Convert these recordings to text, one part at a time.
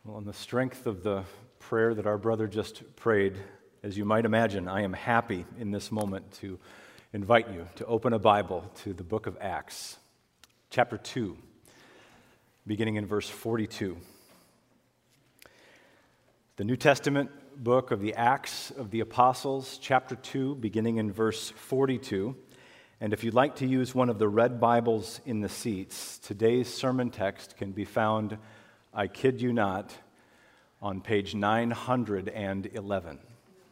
Well, on the strength of the prayer that our brother just prayed, as you might imagine, I am happy in this moment to invite you to open a Bible to the book of Acts, chapter 2, beginning in verse 42. The New Testament book of the Acts of the Apostles, chapter 2, beginning in verse 42. And if you'd like to use one of the red Bibles in the seats, today's sermon text can be found, I kid you not, on page 911.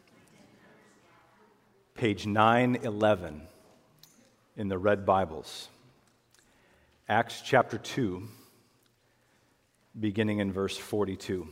Page 911 in the red Bibles. Acts chapter 2, beginning in verse 42.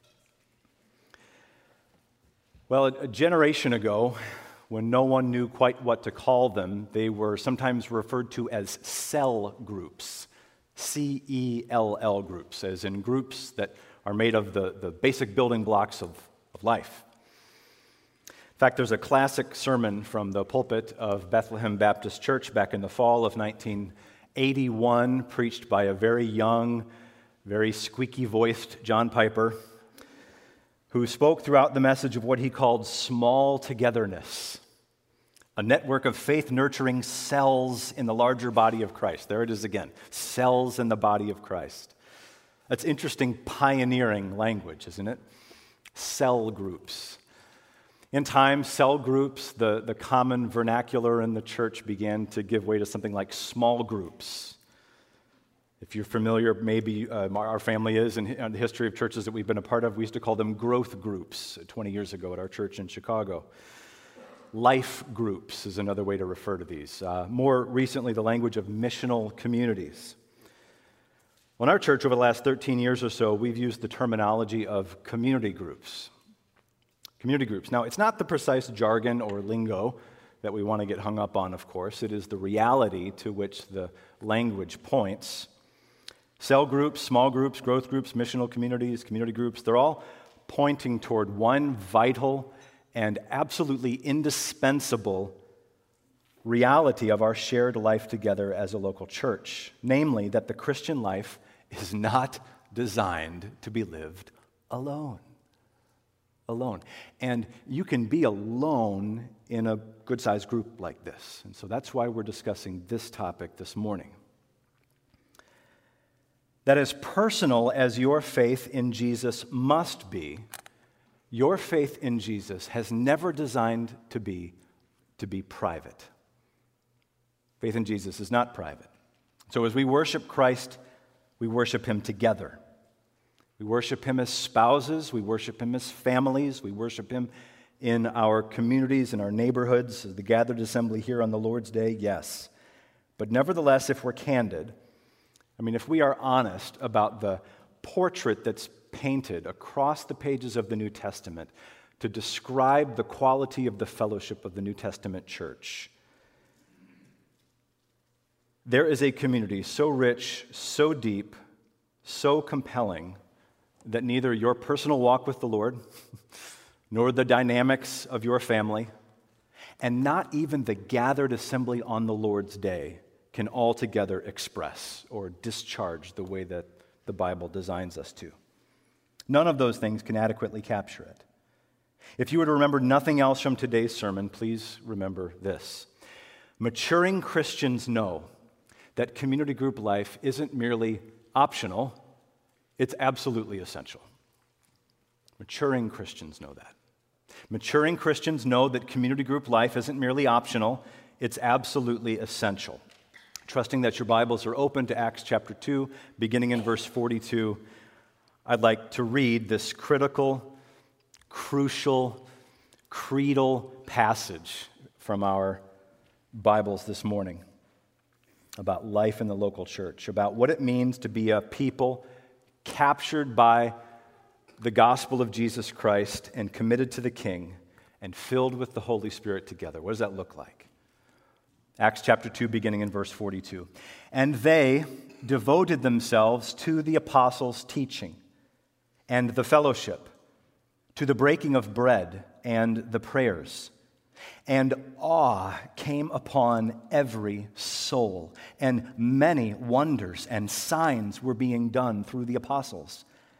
Well, a generation ago, when no one knew quite what to call them, they were sometimes referred to as cell groups. C-E-L-L groups, as in groups that are made of the basic building blocks of life. In fact, there's a classic sermon from the pulpit of Bethlehem Baptist Church back in the fall of 1981, preached by a very young, very squeaky-voiced John Piper, who spoke throughout the message of what he called small togetherness, a network of faith-nurturing cells in the larger body of Christ. There it is again, cells in the body of Christ. That's interesting pioneering language, isn't it? Cell groups. In time, cell groups, the common vernacular in the church began to give way to something like small groups. If you're familiar, maybe our family is, in the history of churches that we've been a part of, we used to call them growth groups 20 years ago at our church in Chicago. Life groups is another way to refer to these. More recently, the language of missional communities. Well, in our church over the last 13 years or so, we've used the terminology of community groups. Community groups. Now, it's not the precise jargon or lingo that we want to get hung up on, of course. It is the reality to which the language points. Cell groups, small groups, growth groups, missional communities, community groups, they're all pointing toward one vital and absolutely indispensable reality of our shared life together as a local church, namely that the Christian life is not designed to be lived alone. Alone. And you can be alone in a good-sized group like this. And so that's why we're discussing this topic this morning. That as personal as your faith in Jesus must be, your faith in Jesus has never designed to be private. Faith in Jesus is not private. So as we worship Christ, we worship Him together. We worship Him as spouses, we worship Him as families, we worship Him in our communities, in our neighborhoods, the gathered assembly here on the Lord's Day, yes. But nevertheless, if we're candid, if we are honest about the portrait that's painted across the pages of the New Testament to describe the quality of the fellowship of the New Testament church, there is a community so rich, so deep, so compelling that neither your personal walk with the Lord, nor the dynamics of your family, and not even the gathered assembly on the Lord's Day can altogether express or discharge the way that the Bible designs us to. None of those things can adequately capture it. If you were to remember nothing else from today's sermon, please remember this. Maturing Christians know that community group life isn't merely optional, it's absolutely essential. Maturing Christians know that. Maturing Christians know that community group life isn't merely optional, it's absolutely essential. Trusting that your Bibles are open to Acts chapter 2, beginning in verse 42, I'd like to read this critical, crucial, creedal passage from our Bibles this morning about life in the local church, about what it means to be a people captured by the gospel of Jesus Christ and committed to the King and filled with the Holy Spirit together. What does that look like? Acts chapter 2, beginning in verse 42. And they devoted themselves to the apostles' teaching and the fellowship, to the breaking of bread and the prayers. And awe came upon every soul, and many wonders and signs were being done through the apostles.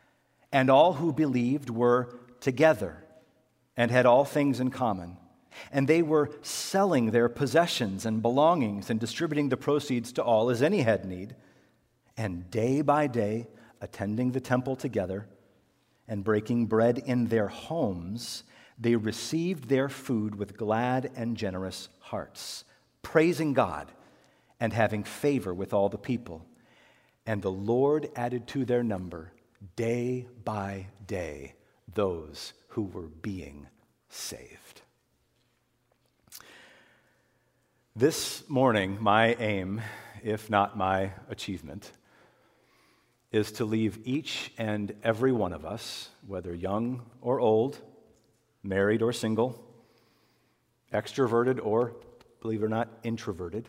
And all who believed were together and had all things in common. And they were selling their possessions and belongings and distributing the proceeds to all as any had need. And day by day, attending the temple together and breaking bread in their homes, they received their food with glad and generous hearts, praising God and having favor with all the people. And the Lord added to their number day by day those who were being saved. This morning, my aim, if not my achievement, is to leave each and every one of us, whether young or old, married or single, extroverted or, believe it or not, introverted,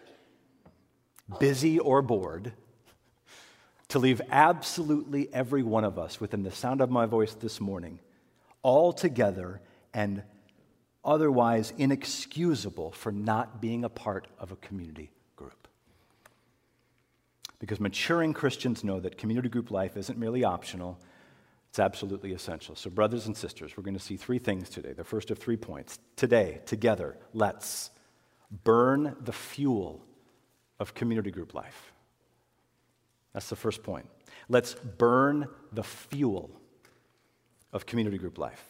busy or bored, to leave absolutely every one of us within the sound of my voice this morning, all together and otherwise inexcusable for not being a part of a community group. Because maturing Christians know that community group life isn't merely optional, it's absolutely essential. So brothers and sisters, we're going to see three things today. The first of 3 points. Today, together, let's burn the fuel of community group life. That's the first point. Let's burn the fuel of community group life.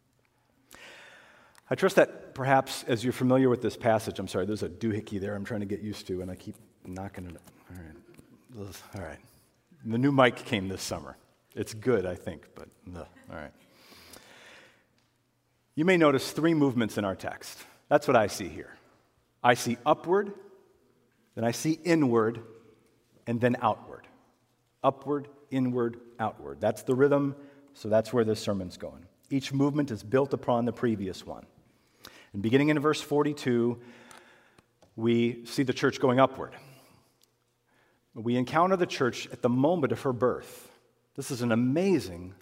I trust that perhaps as you're familiar with this passage, I'm sorry, there's a doohickey there I'm trying to get used to, and I keep knocking it. All right. The new mic came this summer. It's good, I think, but all right. You may notice three movements in our text. That's what I see here. I see upward, then I see inward, and then outward. Upward, inward, outward. That's the rhythm, so that's where this sermon's going. Each movement is built upon the previous one. And beginning in verse 42, we see the church going upward. We encounter the church at the moment of her birth. This is an amazing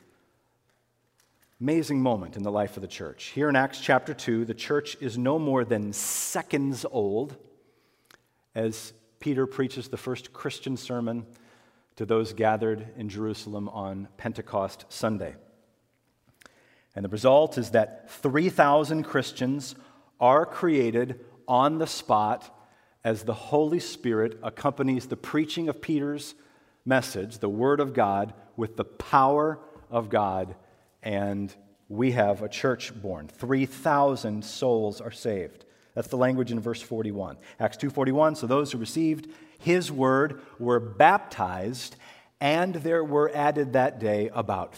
moment in the life of the church. Here in Acts chapter 2, the church is no more than seconds old as Peter preaches the first Christian sermon to those gathered in Jerusalem on Pentecost Sunday. And the result is that 3,000 Christians are created on the spot as the Holy Spirit accompanies the preaching of Peter's message, the Word of God, with the power of God, and we have a church born. 3,000 souls are saved. That's the language in verse 41. Acts 2:41, so those who received His word were baptized, and there were added that day about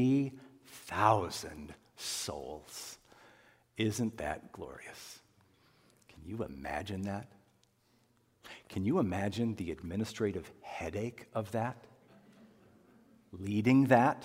3,000 souls. Isn't that glorious? Can you imagine that? Can you imagine the administrative headache of that? Leading that?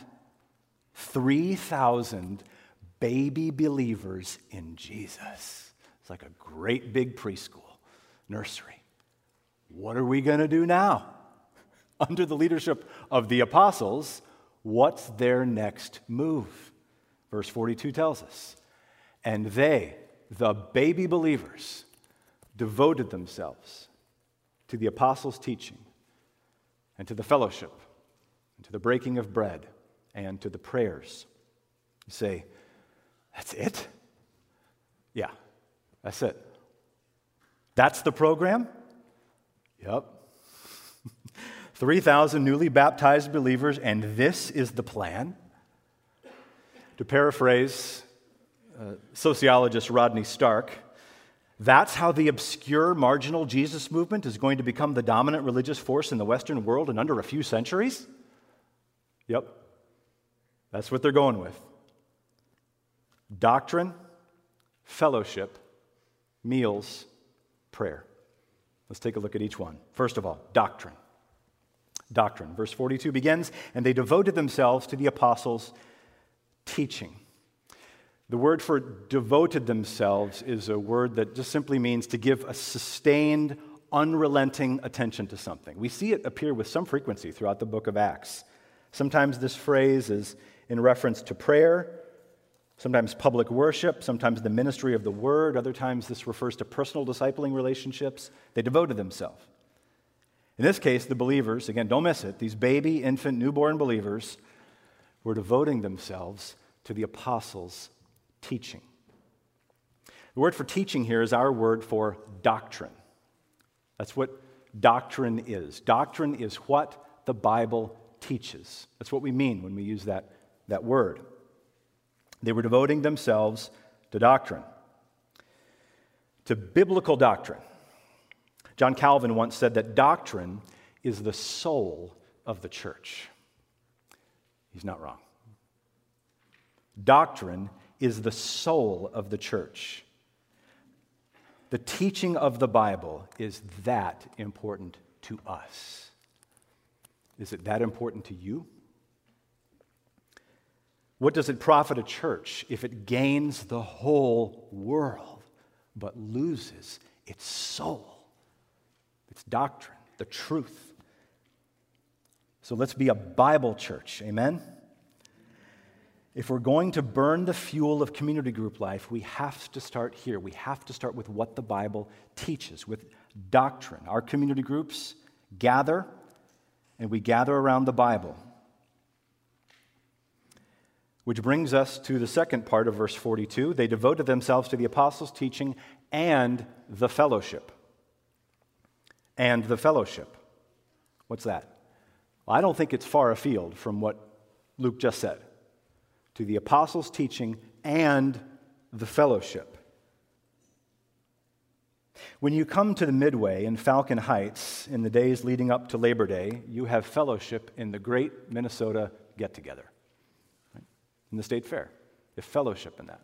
3,000 baby believers in Jesus. It's like a great big preschool, nursery. What are we going to do now? Under the leadership of the apostles, what's their next move? Verse 42 tells us, and they, the baby believers, devoted themselves to the apostles' teaching and to the fellowship and to the breaking of bread and to the prayers. You say, that's it? Yeah, that's it. That's the program? Yep. 3,000 newly baptized believers, and this is the plan? To paraphrase sociologist Rodney Stark, that's how the obscure, marginal Jesus movement is going to become the dominant religious force in the Western world in under a few centuries? Yep. That's what they're going with. Doctrine, fellowship, meals, prayer. Let's take a look at each one. First of all, doctrine. Doctrine. Verse 42 begins, and they devoted themselves to the apostles' teaching. The word for devoted themselves is a word that just simply means to give a sustained, unrelenting attention to something. We see it appear with some frequency throughout the book of Acts. Sometimes this phrase is in reference to prayer, sometimes public worship, sometimes the ministry of the word. Other times this refers to personal discipling relationships. They devoted themselves. In this case, the believers, again, don't miss it, these baby, infant, newborn believers were devoting themselves to the apostles' teaching. The word for teaching here is our word for doctrine. That's what doctrine is. Doctrine is what the Bible teaches. That's what we mean when we use that word. They were devoting themselves to doctrine, to biblical doctrine. John Calvin once said that doctrine is the soul of the church. He's not wrong. Doctrine is the soul of the church. The teaching of the Bible is that important to us. Is it that important to you? What does it profit a church if it gains the whole world but loses its soul, its doctrine, the truth? So let's be a Bible church, amen? If we're going to burn the fuel of community group life, we have to start here. We have to start with what the Bible teaches, with doctrine. Our community groups gather, and we gather around the Bible. Which brings us to the second part of verse 42. They devoted themselves to the apostles' teaching and the fellowship. And the fellowship. What's that? Well, I don't think it's far afield from what Luke just said. To the apostles' teaching and the fellowship. When you come to the Midway in Falcon Heights in the days leading up to Labor Day, you have fellowship in the Great Minnesota Get-Together. In the State Fair. You have fellowship in that.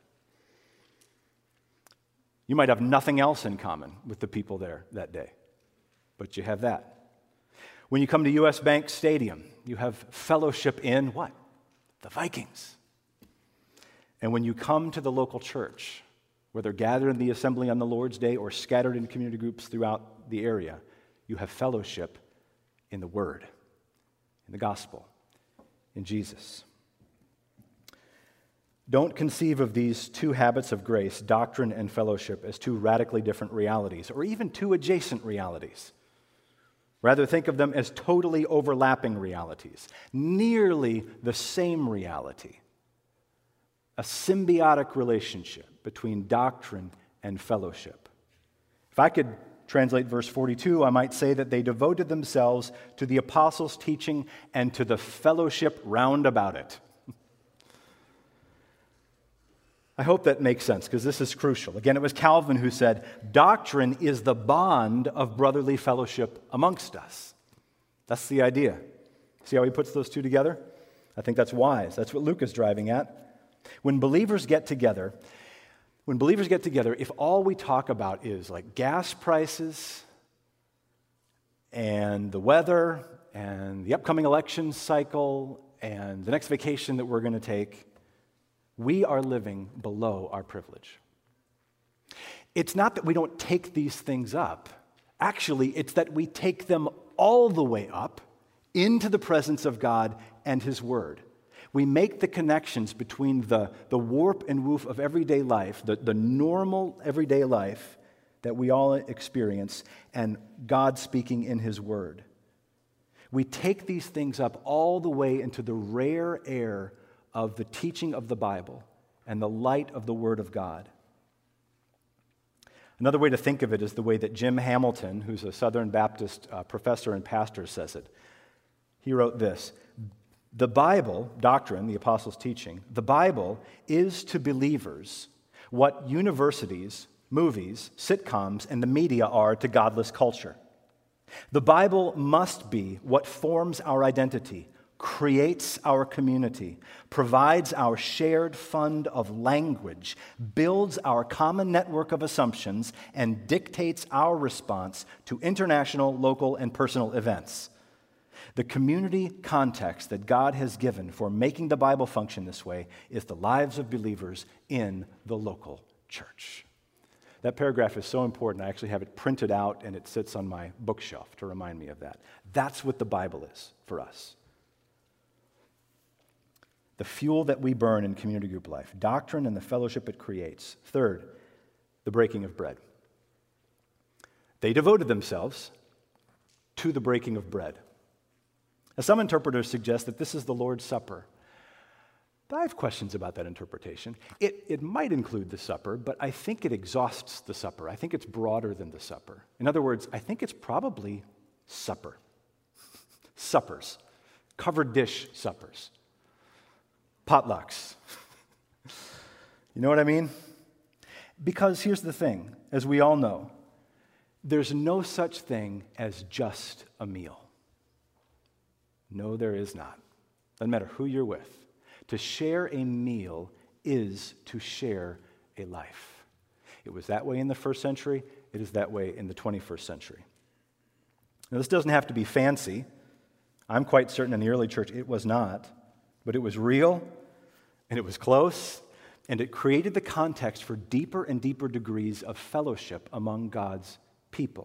You might have nothing else in common with the people there that day, but you have that. When you come to U.S. Bank Stadium, you have fellowship in what? The Vikings. And when you come to the local church, whether gathered in the assembly on the Lord's Day or scattered in community groups throughout the area, you have fellowship in the Word, in the gospel, in Jesus. Don't conceive of these two habits of grace, doctrine and fellowship, as two radically different realities, or even two adjacent realities. Rather, think of them as totally overlapping realities, nearly the same reality. A symbiotic relationship between doctrine and fellowship. If I could translate verse 42, I might say that they devoted themselves to the apostles' teaching and to the fellowship round about it. I hope that makes sense, because this is crucial. Again, it was Calvin who said, doctrine is the bond of brotherly fellowship amongst us. That's the idea. See how he puts those two together? I think that's wise. That's what Luke is driving at. When believers get together, if all we talk about is like gas prices and the weather and the upcoming election cycle and the next vacation that we're going to take, we are living below our privilege. It's not that we don't take these things up. Actually, it's that we take them all the way up into the presence of God and His Word. We make the connections between the warp and woof of everyday life, the normal everyday life that we all experience, and God speaking in His Word. We take these things up all the way into the rare air of the teaching of the Bible and the light of the Word of God. Another way to think of it is the way that Jim Hamilton, who's a Southern Baptist professor and pastor, says it. He wrote this: the Bible, doctrine, the apostles' teaching, the Bible is to believers what universities, movies, sitcoms, and the media are to godless culture. The Bible must be what forms our identity, creates our community, provides our shared fund of language, builds our common network of assumptions, and dictates our response to international, local, and personal events. The community context that God has given for making the Bible function this way is the lives of believers in the local church. That paragraph is so important. I actually have it printed out and it sits on my bookshelf to remind me of that. That's what the Bible is for us. The fuel that we burn in community group life, doctrine and the fellowship it creates. Third, the breaking of bread. They devoted themselves to the breaking of bread. Now, some interpreters suggest that this is the Lord's Supper. I have questions about that interpretation. It might include the supper, but I think it exhausts the supper. I think it's broader than the supper. In other words, I think it's probably supper. Suppers. Covered dish suppers. Potlucks. You know what I mean? Because here's the thing, as we all know, there's no such thing as just a meal. No, there is not. Doesn't matter who you're with. To share a meal is to share a life. It was that way in the first century. It is that way in the 21st century. Now, this doesn't have to be fancy. I'm quite certain in the early church it was not. But it was real, and it was close, and it created the context for deeper and deeper degrees of fellowship among God's people.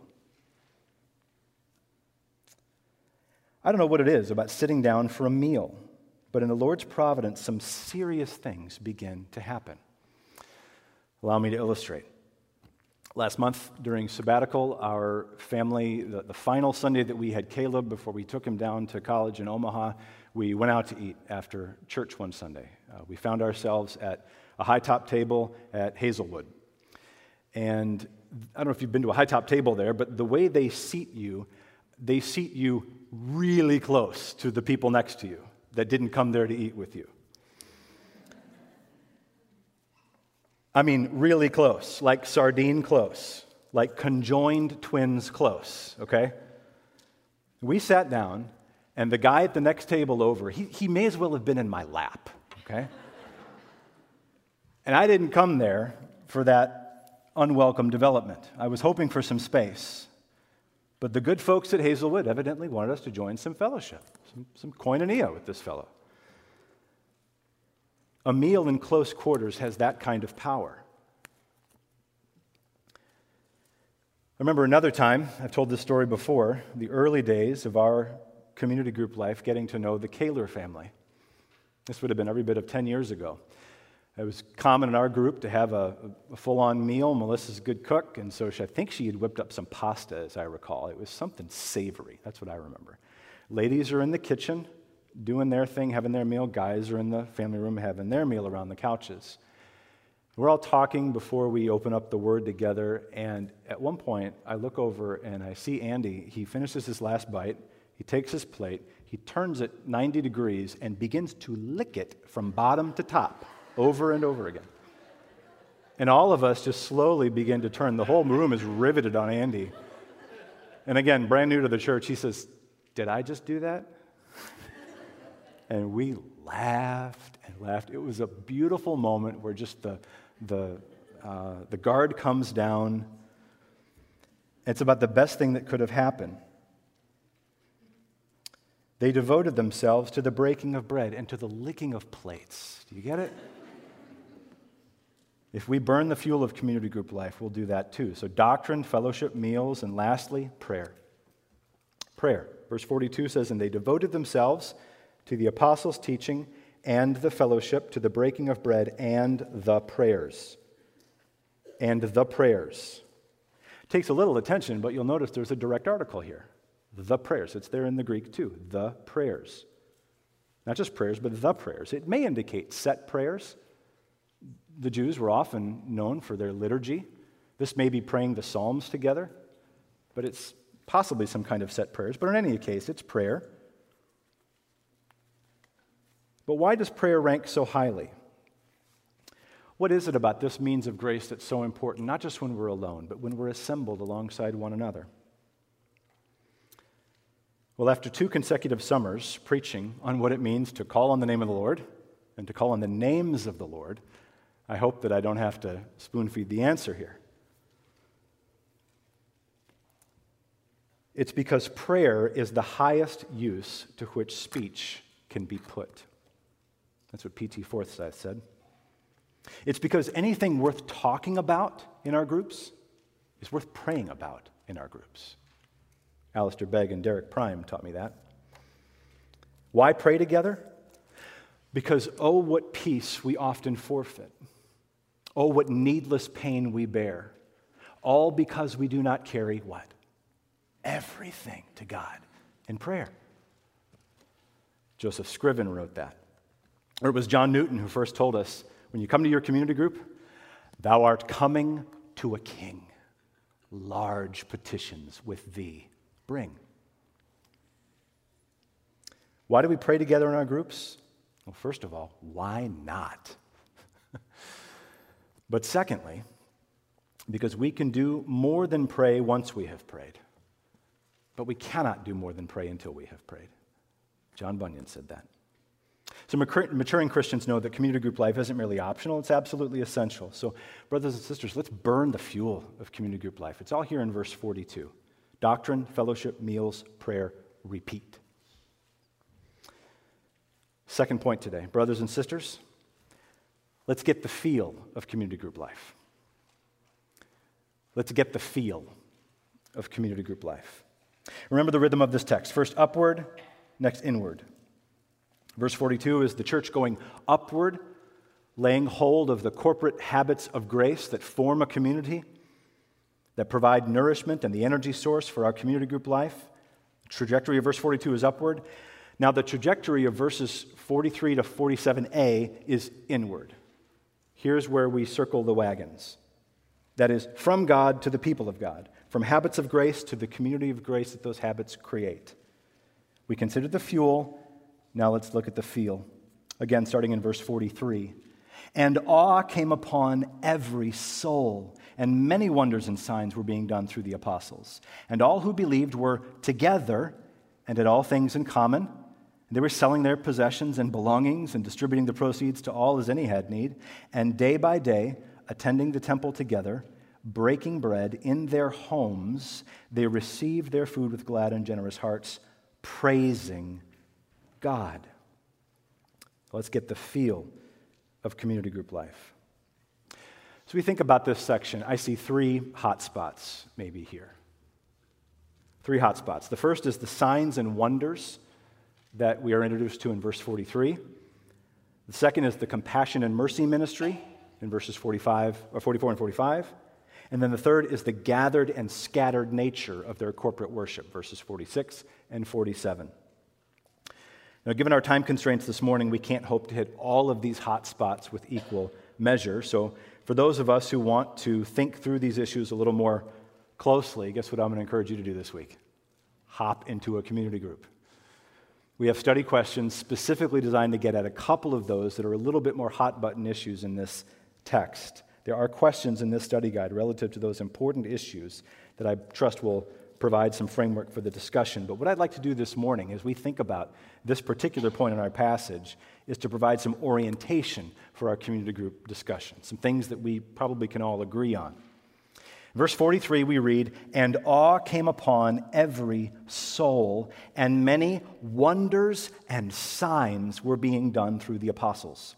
I don't know what it is about sitting down for a meal, but in the Lord's providence, some serious things begin to happen. Allow me to illustrate. Last month during sabbatical, our family, the final Sunday that we had Caleb before we took him down to college in Omaha, we went out to eat after church one Sunday. We found ourselves at a high-top table at Hazelwood. And I don't know if you've been to a high-top table there, but the way they seat you really close to the people next to you that didn't come there to eat with you. I mean, really close, like sardine close, like conjoined twins close, okay? We sat down, and the guy at the next table over, he may as well have been in my lap, okay? And I didn't come there for that unwelcome development. I was hoping for some space. But the good folks at Hazelwood evidently wanted us to join some fellowship, some koinonia with this fellow. A meal in close quarters has that kind of power. I remember another time, I've told this story before, the early days of our community group life, getting to know the Kaler family. This would have been every bit of 10 years ago. It was common in our group to have a full-on meal. Melissa's a good cook, and so I think she had whipped up some pasta, as I recall. It was something savory. That's what I remember. Ladies are in the kitchen doing their thing, having their meal. Guys are in the family room having their meal around the couches. We're all talking before we open up the Word together, and at one point, I look over and I see Andy. He finishes his last bite. He takes his plate. He turns it 90 degrees and begins to lick it from bottom to top, over and over again. And all of us just slowly begin to turn. The whole room is riveted on Andy. And again, brand new to the church, he says, "Did I just do that?" And we laughed and laughed. It was a beautiful moment where just the guard comes down. It's about the best thing that could have happened. They devoted themselves to the breaking of bread and to the licking of plates. Do you get it? If we burn the fuel of community group life, we'll do that too. So doctrine, fellowship, meals, and lastly, prayer. Prayer. Verse 42 says, "And they devoted themselves to the apostles' teaching and the fellowship, to the breaking of bread and the prayers." And the prayers. It takes a little attention, but you'll notice there's a direct article here. The prayers. It's there in the Greek too. The prayers. Not just prayers, but the prayers. It may indicate set prayers. The Jews were often known for their liturgy. This may be praying the Psalms together, but it's possibly some kind of set prayers. But in any case, it's prayer. But why does prayer rank so highly? What is it about this means of grace that's so important, not just when we're alone, but when we're assembled alongside one another? Well, after 2 consecutive summers preaching on what it means to call on the name of the Lord and to call on the names of the Lord, I hope that I don't have to spoon-feed the answer here. It's because prayer is the highest use to which speech can be put. That's what P.T. Forsyth said. It's because anything worth talking about in our groups is worth praying about in our groups. Alistair Begg and Derek Prime taught me that. Why pray together? Because, oh, what peace we often forfeit. Oh, what needless pain we bear. All because we do not carry what? Everything to God in prayer. Joseph Scriven wrote that. Or it was John Newton who first told us, when you come to your community group, thou art coming to a king. Large petitions with thee bring. Why do we pray together in our groups? Well, first of all, why not? But secondly, because we can do more than pray once we have prayed. But we cannot do more than pray until we have prayed. John Bunyan said that. So maturing Christians know that community group life isn't merely optional, it's absolutely essential. So brothers and sisters, let's burn the fuel of community group life. It's all here in verse 42. Doctrine, fellowship, meals, prayer, repeat. Second point today, brothers and sisters, let's get the feel of community group life. Let's get the feel of community group life. Remember the rhythm of this text. First upward, next inward. Verse 42 is the church going upward, laying hold of the corporate habits of grace that form a community, that provide nourishment and the energy source for our community group life. The trajectory of verse 42 is upward. Now the trajectory of verses 43 to 47a is inward. Here's where we circle the wagons. That is, from God to the people of God, from habits of grace to the community of grace that those habits create. We considered the fuel. Now let's look at the feel. Again, starting in verse 43. And awe came upon every soul, and many wonders and signs were being done through the apostles. And all who believed were together and had all things in common. They were selling their possessions and belongings and distributing the proceeds to all as any had need. And day by day, attending the temple together, breaking bread in their homes, they received their food with glad and generous hearts, praising God. Let's get the feel of community group life. So we think about this section. I see three hot spots maybe here. Three hot spots. The first is the signs and wonders that we are introduced to in verse 43. The second is the compassion and mercy ministry in verses 44 and 45. And then the third is the gathered and scattered nature of their corporate worship, verses 46 and 47. Now, given our time constraints this morning, we can't hope to hit all of these hot spots with equal measure. So for those of us who want to think through these issues a little more closely, guess what I'm going to encourage you to do this week? Hop into a community group. We have study questions specifically designed to get at a couple of those that are a little bit more hot-button issues in this text. There are questions in this study guide relative to those important issues that I trust will provide some framework for the discussion. But what I'd like to do this morning as we think about this particular point in our passage is to provide some orientation for our community group discussion, some things that we probably can all agree on. Verse 43, we read, and awe came upon every soul, and many wonders and signs were being done through the apostles.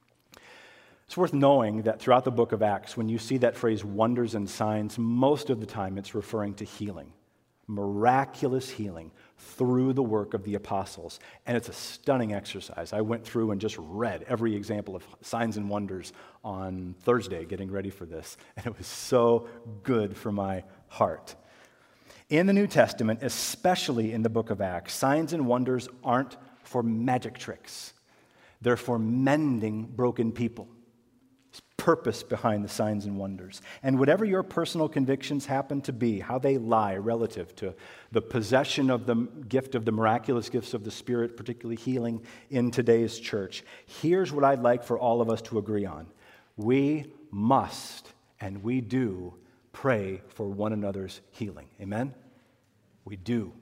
It's worth knowing that throughout the book of Acts, when you see that phrase wonders and signs, most of the time it's referring to healing, miraculous healing through the work of the apostles. And it's a stunning exercise. I went through and just read every example of signs and wonders on Thursday getting ready for this, and it was so good for my heart. In the New Testament, especially in the book of Acts, signs and wonders aren't for magic tricks. They're for mending broken people. There's purpose behind the signs and wonders. And whatever your personal convictions happen to be, how they lie relative to the possession of the gift of the miraculous gifts of the Spirit, particularly healing in today's church, here's what I'd like for all of us to agree on. We must, and we do, pray for one another's healing. Amen? We do.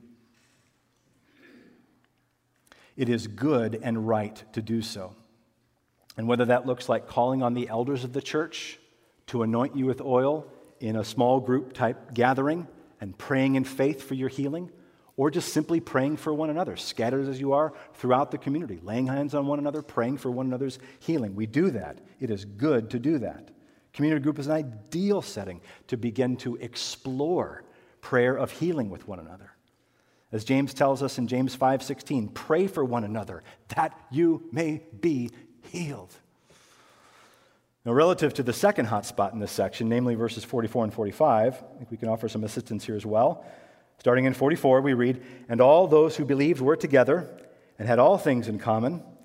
It is good and right to do so. And whether that looks like calling on the elders of the church to anoint you with oil in a small group type gathering and praying in faith for your healing, or just simply praying for one another, scattered as you are throughout the community, laying hands on one another, praying for one another's healing. We do that. It is good to do that. Community group is an ideal setting to begin to explore prayer of healing with one another. As James tells us in James 5:16, pray for one another that you may be healed. Now, relative to the second hot spot in this section, namely verses 44 and 45, I think we can offer some assistance here as well. Starting in 44, we read, and all those who believed were together and had all things in common,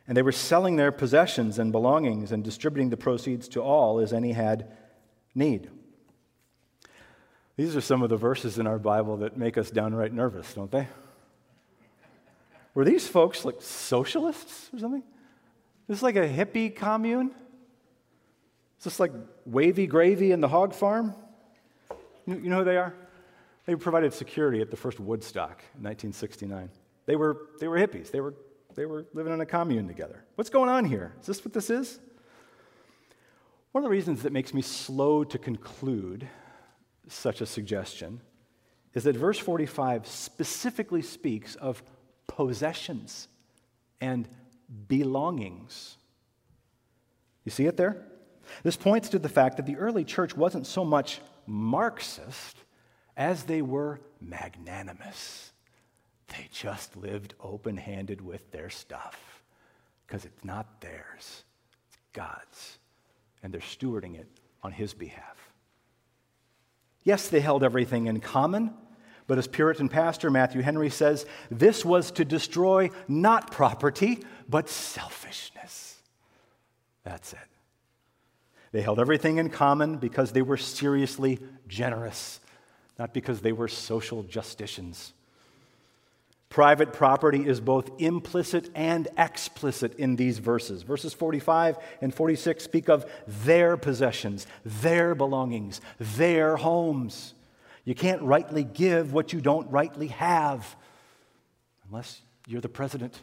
And they were selling their possessions and belongings and distributing the proceeds to all as any had need. These are some of the verses in our Bible that make us downright nervous, don't they? Were these folks like socialists or something? Is this like a hippie commune? Is this like Wavy Gravy and the Hog Farm? You know who they are? They provided security at the first Woodstock in 1969. They were hippies. They were living in a commune together. What's going on here? Is this what this is? One of the reasons that makes me slow to conclude such a suggestion is that verse 45 specifically speaks of possessions and belongings. You see it there? This points to the fact that the early church wasn't so much Marxist as they were magnanimous. They just lived open-handed with their stuff because it's not theirs, it's God's, and they're stewarding it on His behalf. Yes, they held everything in common, but as Puritan pastor Matthew Henry says, this was to destroy not property, but selfishness. That's it. They held everything in common because they were seriously generous, not because they were social justicians. Private property is both implicit and explicit in these verses. Verses 45 and 46 speak of their possessions, their belongings, their homes. You can't rightly give what you don't rightly have, unless you're the president.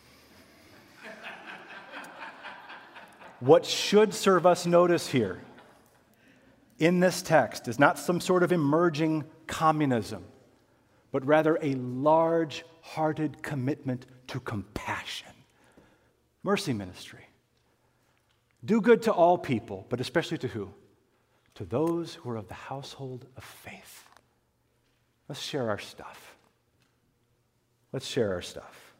What should serve us notice here in this text is not some sort of emerging communism, but rather a large-hearted commitment to compassion. Mercy ministry. Do good to all people, but especially to who? To those who are of the household of faith. Let's share our stuff. Let's share our stuff.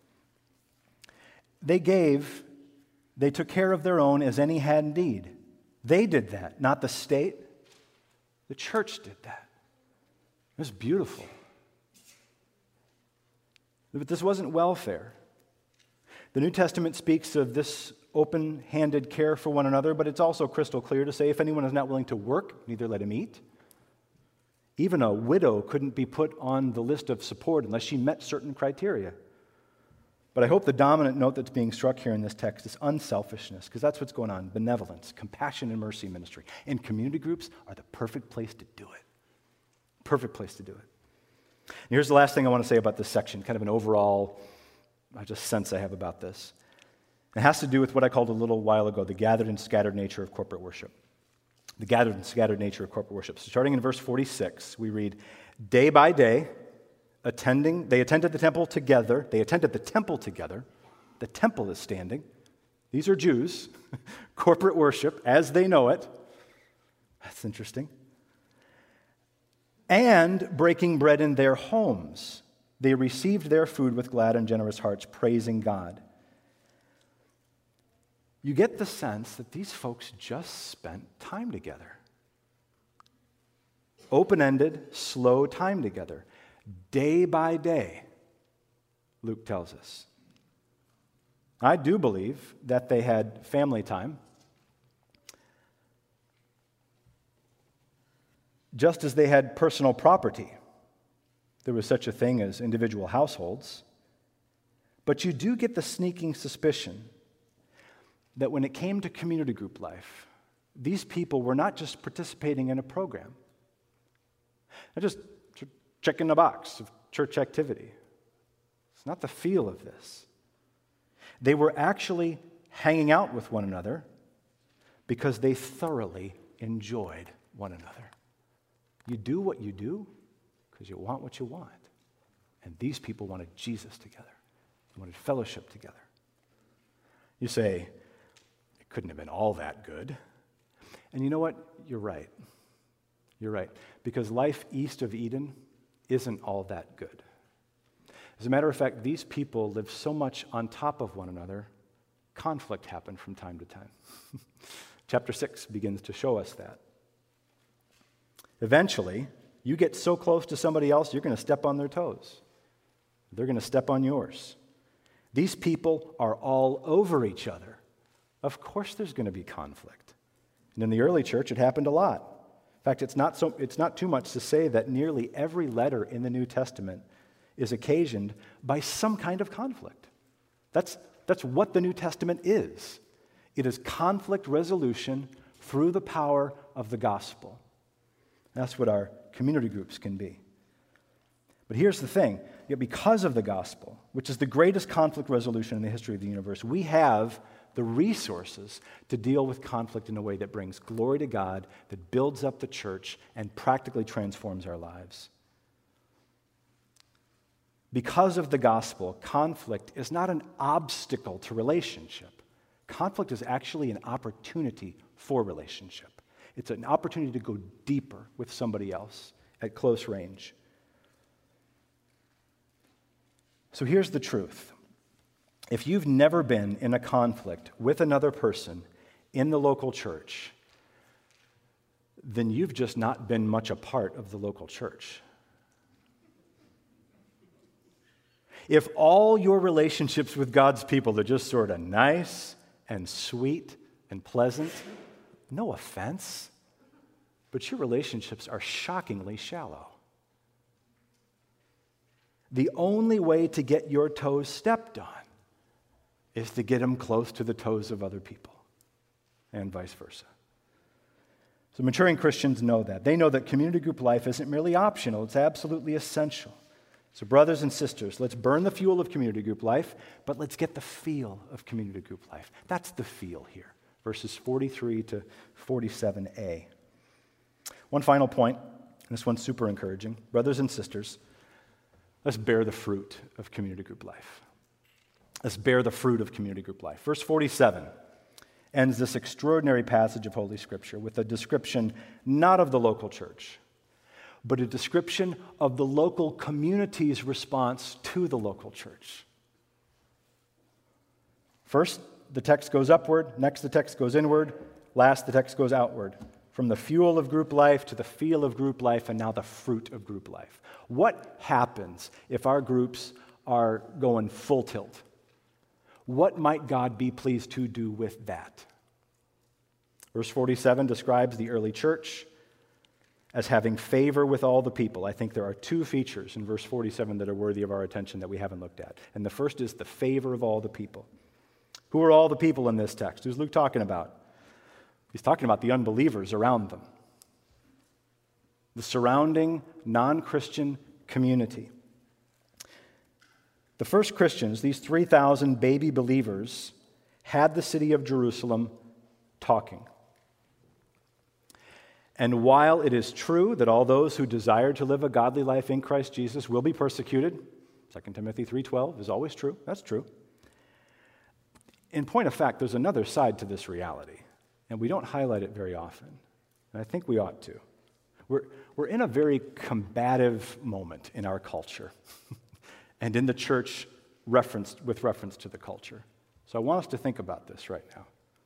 They took care of their own as any had need. They did that, not the state. The church did that. It was beautiful. But this wasn't welfare. The New Testament speaks of this open-handed care for one another, but it's also crystal clear to say if anyone is not willing to work, neither let him eat. Even a widow couldn't be put on the list of support unless she met certain criteria. But I hope the dominant note that's being struck here in this text is unselfishness, because that's what's going on. Benevolence, compassion, and mercy ministry. And community groups are the perfect place to do it. Perfect place to do it. And here's the last thing I want to say about this section, kind of an overall sense I have about this. It has to do with what I called a little while ago, the gathered and scattered nature of corporate worship. The gathered and scattered nature of corporate worship. So starting in verse 46, we read, day by day, they attended the temple together. They attended the temple together. The temple is standing. These are Jews. Corporate worship as they know it. That's interesting. And breaking bread in their homes. They received their food with glad and generous hearts, praising God. You get the sense that these folks just spent time together. Open-ended, slow time together. Day by day, Luke tells us. I do believe that they had family time, just as they had personal property. There was such a thing as individual households. But you do get the sneaking suspicion that when it came to community group life, these people were not just participating in a program. They're just checking the box of church activity. It's not the feel of this. They were actually hanging out with one another because they thoroughly enjoyed one another. You do what you do because you want what you want. And these people wanted Jesus together. They wanted fellowship together. You say, it couldn't have been all that good. And you know what? You're right. You're right. Because life east of Eden isn't all that good. As a matter of fact, these people lived so much on top of one another, conflict happened from time to time. Chapter 6 begins to show us that. Eventually, you get so close to somebody else, you're going to step on their toes. They're going to step on yours. These people are all over each other. Of course there's going to be conflict. And in the early church, it happened a lot. In fact, it's not too much to say that nearly every letter in the New Testament is occasioned by some kind of conflict. That's what the New Testament is. It is conflict resolution through the power of the gospel. That's what our community groups can be. But here's the thing. Yet because of the gospel, which is the greatest conflict resolution in the history of the universe, we have the resources to deal with conflict in a way that brings glory to God, that builds up the church, and practically transforms our lives. Because of the gospel, conflict is not an obstacle to relationship. Conflict is actually an opportunity for relationship. It's an opportunity to go deeper with somebody else at close range. So here's the truth. If you've never been in a conflict with another person in the local church, then you've just not been much a part of the local church. If all your relationships with God's people are just sort of nice and sweet and pleasant, no offense, but your relationships are shockingly shallow. The only way to get your toes stepped on is to get them close to the toes of other people, and vice versa. So maturing Christians know that. They know that community group life isn't merely optional, it's absolutely essential. So brothers and sisters, let's burn the fuel of community group life, but let's get the feel of community group life. That's the feel here, verses 43 to 47a. One final point, and this one's super encouraging. Brothers and sisters, let's bear the fruit of community group life. Let's bear the fruit of community group life. Verse 47 ends this extraordinary passage of Holy Scripture with a description not of the local church, but a description of the local community's response to the local church. First, the text goes upward. Next, the text goes inward. Last, the text goes outward. From the fuel of group life to the feel of group life, and now the fruit of group life. What happens if our groups are going full tilt? What might God be pleased to do with that? Verse 47 describes the early church as having favor with all the people. I think there are two features in verse 47 that are worthy of our attention that we haven't looked at. And the first is the favor of all the people. Who are all the people in this text? Who's Luke talking about? He's talking about the unbelievers around them, the surrounding non-Christian community. The first Christians, these 3,000 baby believers, had the city of Jerusalem talking. And while it is true that all those who desire to live a godly life in Christ Jesus will be persecuted, 2 Timothy 3:12 is always true, that's true. In point of fact, there's another side to this reality, and we don't highlight it very often, and I think we ought to. We're in a very combative moment in our culture and in the church with reference to the culture. So I want us to think about this right now.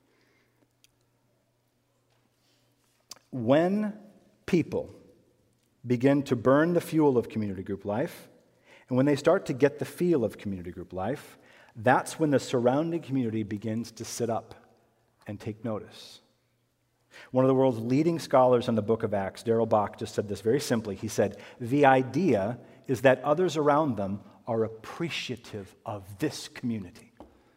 When people begin to burn the fuel of community group life, and when they start to get the feel of community group life, that's when the surrounding community begins to sit up and take notice. One of the world's leading scholars on the book of Acts, Darrell Bock, just said this very simply. He said, the idea is that others around them are appreciative of this community.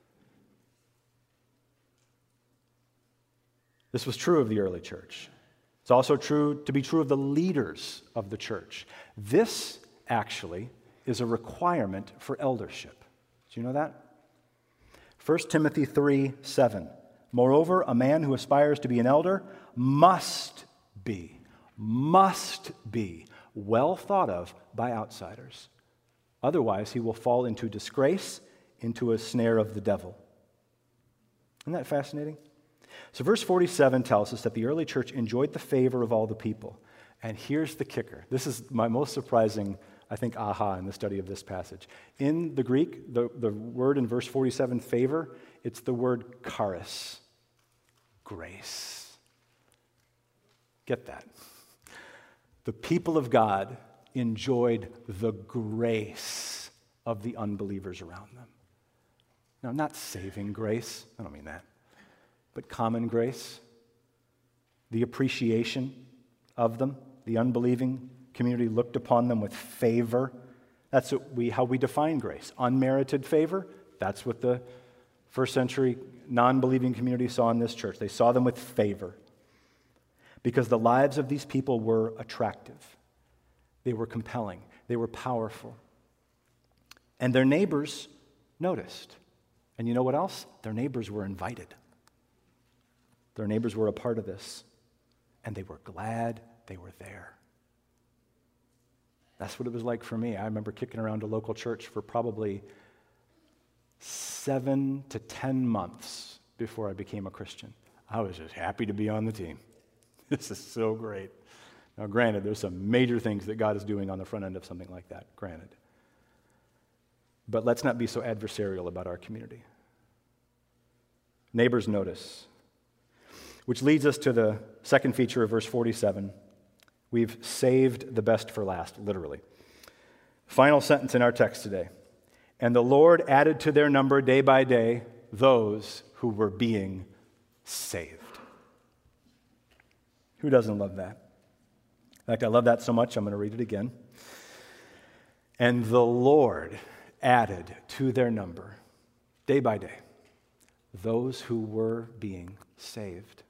This was true of the early church. It's also true of the leaders of the church. This, actually, is a requirement for eldership. Do you know that? 1 Timothy 3:7. Moreover, a man who aspires to be an elder must be well thought of by outsiders. Otherwise, he will fall into disgrace, into a snare of the devil. Isn't that fascinating? So verse 47 tells us that the early church enjoyed the favor of all the people. And here's the kicker. This is my most surprising, I think, aha in the study of this passage. In the Greek, the word in verse 47, favor, it's the word charis, grace. Get that? The people of God enjoyed the grace of the unbelievers around them. Now, not saving grace, I don't mean that, but common grace, the appreciation of them. The unbelieving community looked upon them with favor. That's how we define grace. Unmerited favor, that's what the first century non-believing community saw in this church. They saw them with favor because the lives of these people were attractive. They were compelling. They were powerful. And their neighbors noticed. And you know what else? Their neighbors were invited. Their neighbors were a part of this. And they were glad they were there. That's what it was like for me. I remember kicking around a local church for probably 7 to 10 months before I became a Christian. I was just happy to be on the team. This is so great. Now, granted, there's some major things that God is doing on the front end of something like that, granted. But let's not be so adversarial about our community. Neighbors notice. Which leads us to the second feature of verse 47. We've saved the best for last, literally. Final sentence in our text today. And the Lord added to their number day by day those who were being saved. Who doesn't love that? In fact, I love that so much, I'm going to read it again. And the Lord added to their number, day by day, those who were being saved.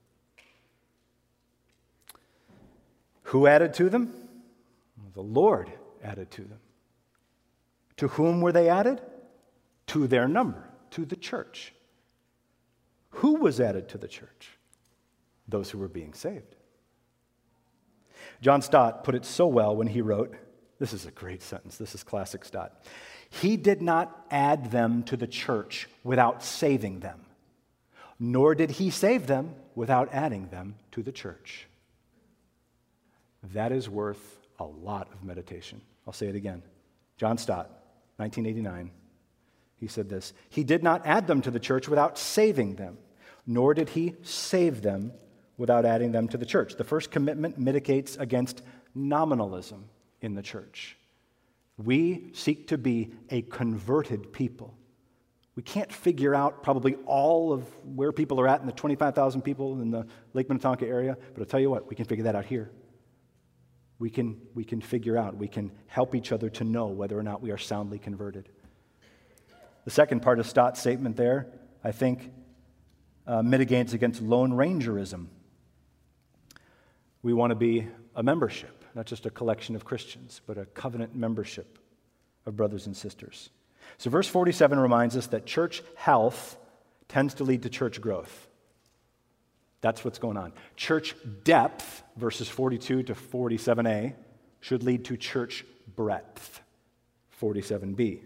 Who added to them? The Lord added to them. To whom were they added? To their number, to the church. Who was added to the church? Those who were being saved. John Stott put it so well when he wrote, this is a great sentence, this is classic Stott. He did not add them to the church without saving them, nor did he save them without adding them to the church. That is worth a lot of meditation. I'll say it again. John Stott, 1989, he said this, he did not add them to the church without saving them, nor did he save them without adding them to the church. The first commitment mitigates against nominalism in the church. We seek to be a converted people. We can't figure out probably all of where people are at in the 25,000 people in the Lake Minnetonka area, but I'll tell you what, we can figure that out here. We can figure out, we can help each other to know whether or not we are soundly converted. The second part of Stott's statement there, I think, mitigates against Lone Rangerism. We want to be a membership, not just a collection of Christians, but a covenant membership of brothers and sisters. So verse 47 reminds us that church health tends to lead to church growth. That's what's going on. Church depth, verses 42 to 47a, should lead to church breadth, 47b.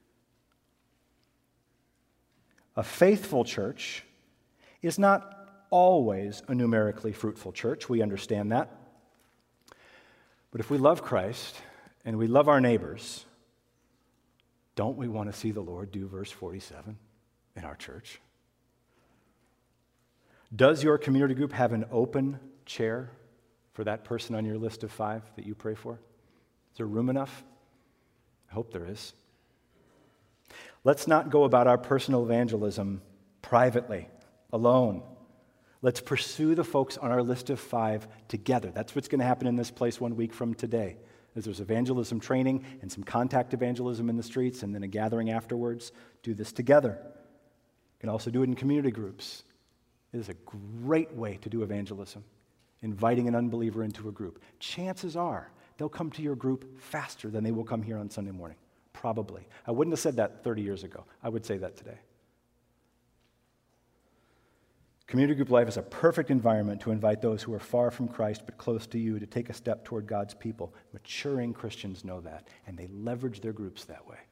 A faithful church is not always a numerically fruitful church. We understand that. But if we love Christ and we love our neighbors, don't we want to see the Lord do verse 47 in our church? Does your community group have an open chair for that person on your list of 5 that you pray for? Is there room enough? I hope there is. Let's not go about our personal evangelism privately, alone. Let's pursue the folks on our list of 5 together. That's what's going to happen in this place 1 week from today. There's evangelism training and some contact evangelism in the streets and then a gathering afterwards. Do this together. You can also do it in community groups. It is a great way to do evangelism, inviting an unbeliever into a group. Chances are they'll come to your group faster than they will come here on Sunday morning. Probably. I wouldn't have said that 30 years ago. I would say that today. Community group life is a perfect environment to invite those who are far from Christ but close to you to take a step toward God's people. Maturing Christians know that, and they leverage their groups that way.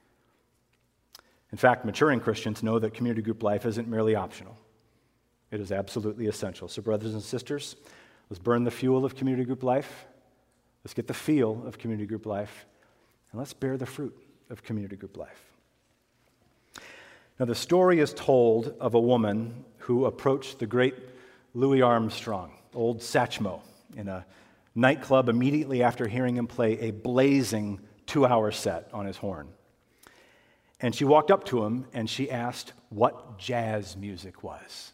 In fact, maturing Christians know that community group life isn't merely optional. It is absolutely essential. So brothers and sisters, let's burn the fuel of community group life. Let's get the feel of community group life. And let's bear the fruit of community group life. Now, the story is told of a woman who approached the great Louis Armstrong, old Satchmo, in a nightclub immediately after hearing him play a blazing 2-hour set on his horn. And she walked up to him and she asked what jazz music was.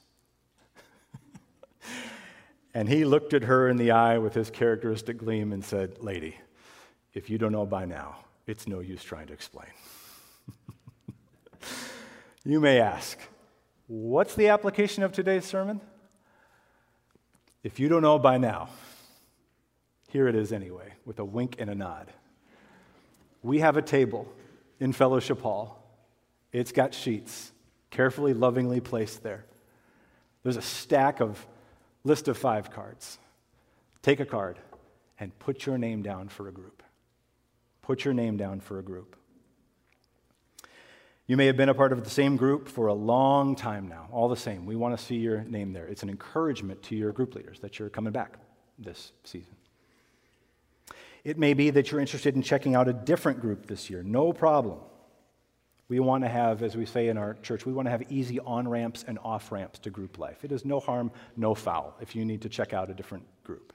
And he looked at her in the eye with his characteristic gleam and said, "Lady, if you don't know by now, it's no use trying to explain." You may ask, what's the application of today's sermon? If you don't know by now, here it is anyway, with a wink and a nod. We have a table in Fellowship Hall. It's got sheets, carefully, lovingly placed there. There's a stack of list of 5 cards. Take a card and put your name down for a group. Put your name down for a group. You may have been a part of the same group for a long time now. All the same, we want to see your name there. It's an encouragement to your group leaders that you're coming back this season. It may be that you're interested in checking out a different group this year. No problem. We want to have, as we say in our church, we want to have easy on-ramps and off-ramps to group life. It is no harm, no foul if you need to check out a different group.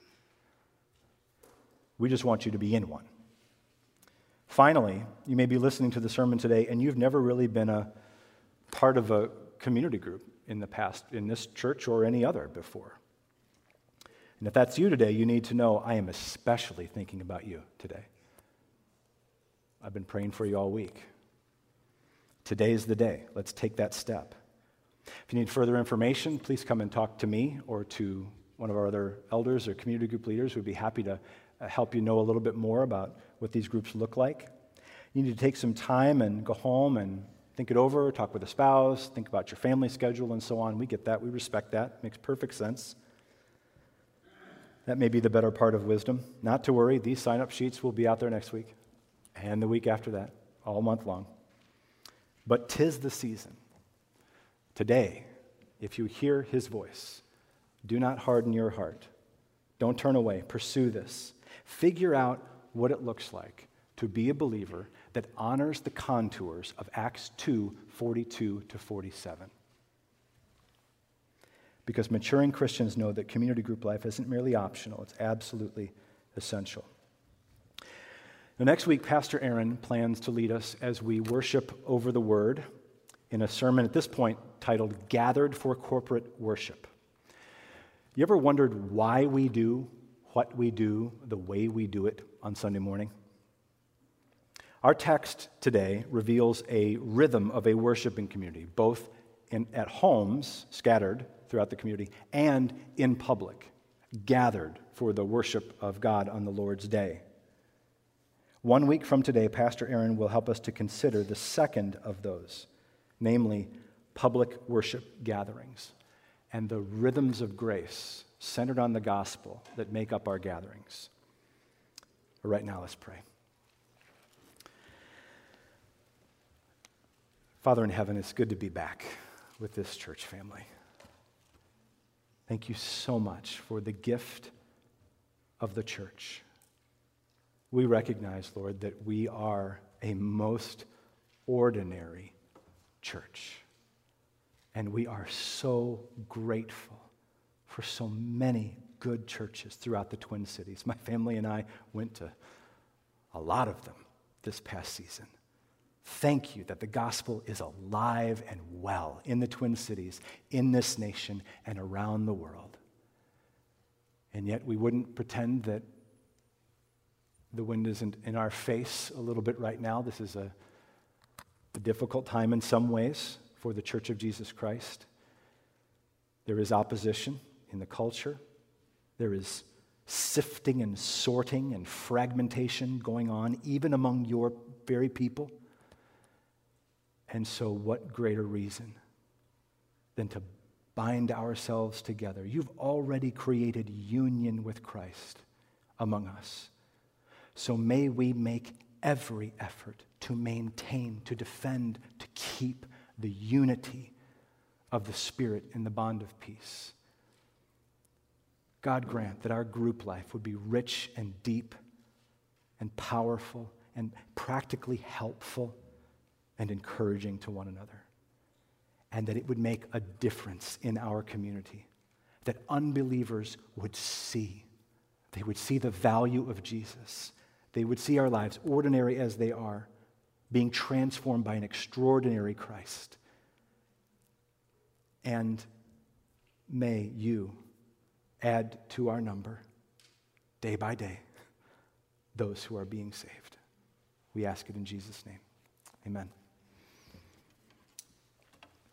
We just want you to be in one. Finally, you may be listening to the sermon today and you've never really been a part of a community group in the past, in this church or any other before. And if that's you today, you need to know I am especially thinking about you today. I've been praying for you all week. Today's the day. Let's take that step. If you need further information, please come and talk to me or to one of our other elders or community group leaders. We'd be happy to help you know a little bit more about what these groups look like. You need to take some time and go home and think it over, talk with a spouse, think about your family schedule and so on. We get that. We respect that. Makes perfect sense. That may be the better part of wisdom. Not to worry, these sign-up sheets will be out there next week and the week after that, all month long. But 'tis the season. Today, if you hear his voice, do not harden your heart. Don't turn away. Pursue this. Figure out what it looks like to be a believer that honors the contours of Acts 2:42 to 47. Because maturing Christians know that community group life isn't merely optional, it's absolutely essential. Now, next week, Pastor Aaron plans to lead us as we worship over the Word in a sermon at this point titled Gathered for Corporate Worship. You ever wondered why we do what we do the way we do it on Sunday morning? Our text today reveals a rhythm of a worshiping community, both at homes, scattered throughout the community, and in public, gathered for the worship of God on the Lord's Day. 1 week from today, Pastor Aaron will help us to consider the second of those, namely public worship gatherings and the rhythms of grace centered on the gospel that make up our gatherings. But right now, let's pray. Father in heaven, it's good to be back with this church family. Thank you so much for the gift of the church. We recognize, Lord, that we are a most ordinary church. And we are so grateful for so many good churches throughout the Twin Cities. My family and I went to a lot of them this past season. Thank you that the gospel is alive and well in the Twin Cities, in this nation, and around the world. And yet we wouldn't pretend that the wind isn't in our face a little bit right now. This is a difficult time in some ways for the Church of Jesus Christ. There is opposition in the culture. There is sifting and sorting and fragmentation going on, even among your very people. And so what greater reason than to bind ourselves together? You've already created union with Christ among us. So may we make every effort to maintain, to defend, to keep the unity of the Spirit in the bond of peace. God grant that our group life would be rich and deep and powerful and practically helpful and encouraging to one another, and that it would make a difference in our community, that unbelievers would see. They would see the value of Jesus. They would see our lives, ordinary as they are, being transformed by an extraordinary Christ. And may you add to our number, day by day, those who are being saved. We ask it in Jesus' name. Amen.